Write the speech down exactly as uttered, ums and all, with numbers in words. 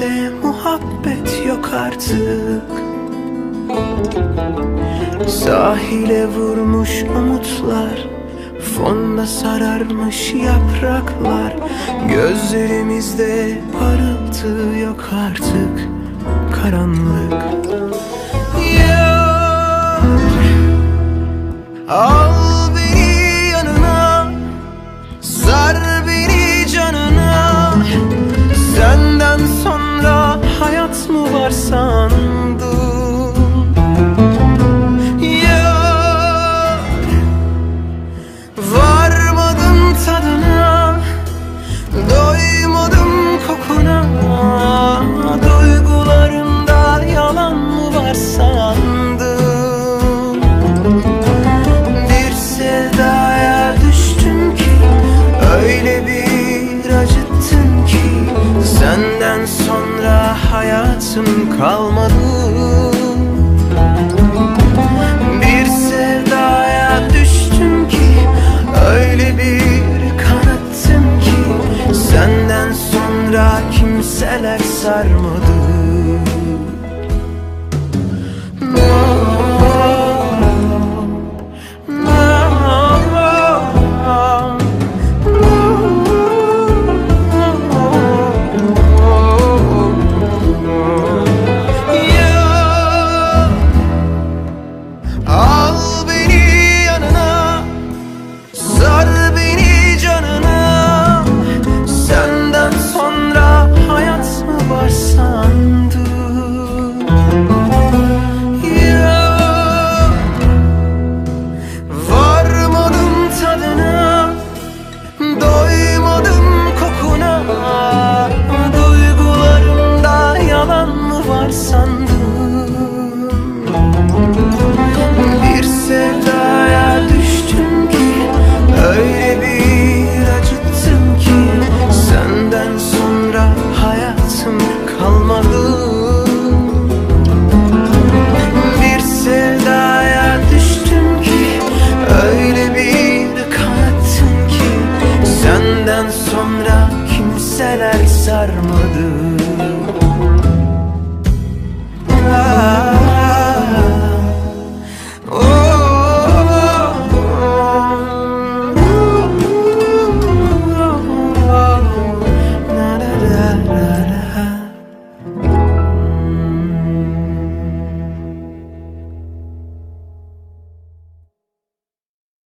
Gözlerimizde muhabbet yok artık. Sahile vurmuş umutlar, fonda sararmış yapraklar. Gözlerimizde parıltı yok artık, karanlık. Yar, al beni yanına, sar beni canına. Senden sonra hayat mı var sandım? Yar, varmadım tadına, doymadım kokuna. Duygularımda yalan mı var sandım? Bir sevdaya düştüm ki, öyle bir acıttın ki, senden sonra hayatım kalmadı. Bir sevdaya düştüm ki, öyle bir kanattım ki, senden sonra kimseler sarmadı. Bir sevdaya düştüm ki, öyle bir acıttım ki, senden sonra hayatım kalmadı. Bir sevdaya düştüm ki, öyle bir kanattım ki, senden sonra kimseler sarmadı.